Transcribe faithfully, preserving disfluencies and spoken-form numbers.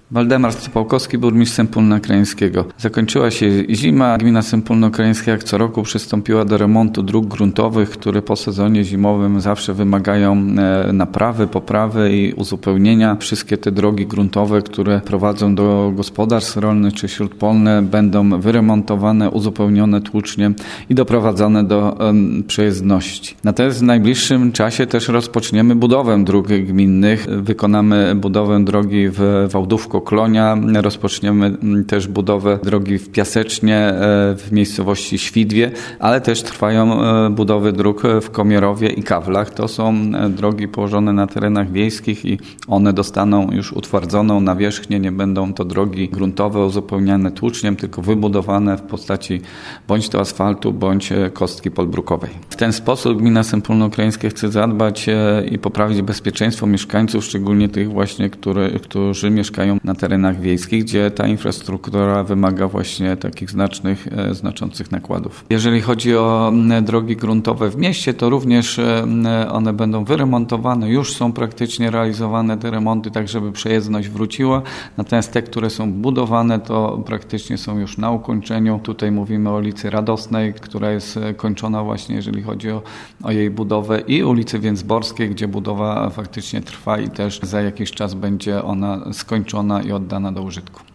Waldemar Stopałkowski, burmistrz Sępólna Krajeńskiego. Zakończyła się zima. Gmina Sępólno-Krajeńska jak co roku przystąpiła do remontu dróg gruntowych, które po sezonie zimowym zawsze wymagają naprawy, poprawy i uzupełnienia. Wszystkie te drogi gruntowe, które prowadzą do gospodarstw rolnych czy śródpolne, będą wyremontowane, uzupełnione tłuczniem i doprowadzone do um, przejezdności. Natomiast w najbliższym czasie też rozpoczniemy budowę dróg gminnych. Wykonamy budowę drogi w Wałdówko-Klonia. Rozpoczniemy też budowę drogi w Piasecznie, w miejscowości Świdwie, ale też trwają budowy dróg w Komierowie i Kawlach. To są drogi położone na terenach wiejskich i one dostaną już utwardzoną nawierzchnię. Nie będą to drogi gruntowe uzupełniane tłuczniem, tylko wybudowane w postaci bądź to asfaltu, bądź kostki podbrukowej. W ten sposób gmina Sępólno-Krajeńskie chce zadbać i poprawić bezpieczeństwo mieszkańców, szczególnie tych właśnie, które, którzy mieszkają na terenach wiejskich, gdzie ta infrastruktura wymaga właśnie takich znacznych, znaczących nakładów. Jeżeli chodzi o drogi gruntowe w mieście, to również one będą wyremontowane, już są praktycznie realizowane te remonty, tak żeby przejezdność wróciła. Natomiast te, które są budowane, to praktycznie są już na ukończeniu. Tutaj mówimy o ulicy Radosnej, która jest kończona właśnie, jeżeli chodzi o, o jej budowę, i ulicy Więcborskiej, gdzie budowa faktycznie trwa i też za jakiś czas będzie ona skończona i oddana do użytku.